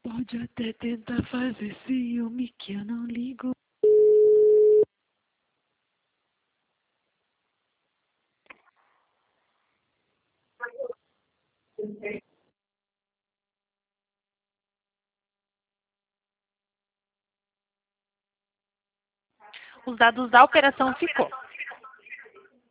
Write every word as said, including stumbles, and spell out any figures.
Pode até tentar fazer ciúme que eu não ligo. Os dados da operação ficou.